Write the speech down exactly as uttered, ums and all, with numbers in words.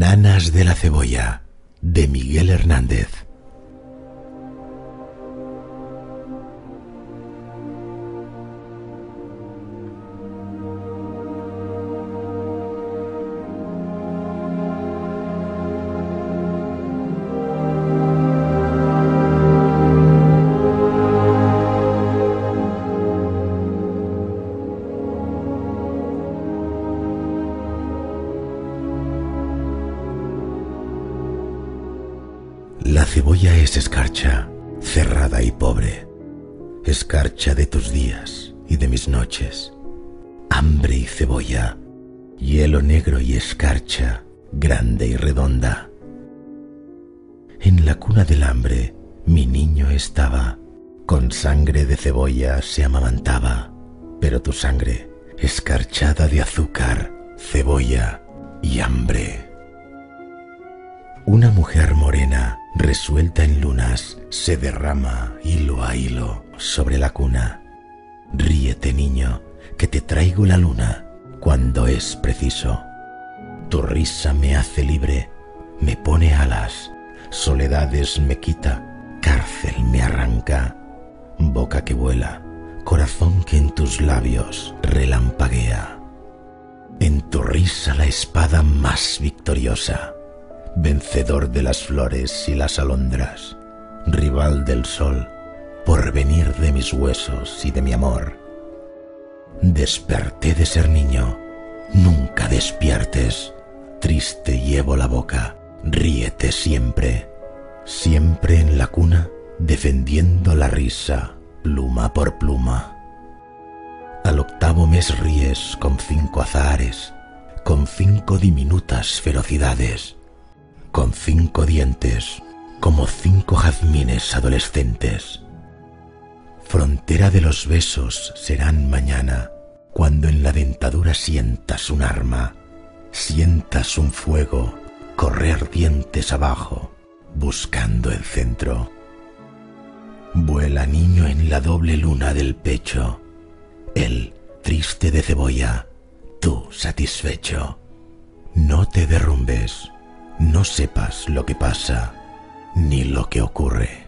Nanas de la cebolla, de Miguel Hernández. La cebolla es escarcha, cerrada y pobre, escarcha de tus días y de mis noches, hambre y cebolla, hielo negro y escarcha, grande y redonda. En la cuna del hambre mi niño estaba, con sangre de cebolla se amamantaba, pero tu sangre, escarchada de azúcar, cebolla y hambre. Una mujer morena, resuelta en lunas, se derrama hilo a hilo sobre la cuna. Ríete, niño, que te traigo la luna cuando es preciso. Tu risa me hace libre, me pone alas, soledades me quita, cárcel me arranca. Boca que vuela, corazón que en tus labios relampaguea. En tu risa la espada más victoriosa, vencedor de las flores y las alondras, rival del sol, porvenir de mis huesos y de mi amor. Desperté de ser niño, nunca despiertes, triste llevo la boca, ríete siempre, siempre en la cuna, defendiendo la risa, pluma por pluma. Al octavo mes ríes con cinco azahares, con cinco diminutas ferocidades, con cinco dientes, como cinco jazmines adolescentes. Frontera de los besos serán mañana, cuando en la dentadura sientas un arma, sientas un fuego correr dientes abajo, buscando el centro. Vuela, niño, en la doble luna del pecho, él triste de cebolla, tú satisfecho. No te derrumbes, no sepas lo que pasa, ni lo que ocurre.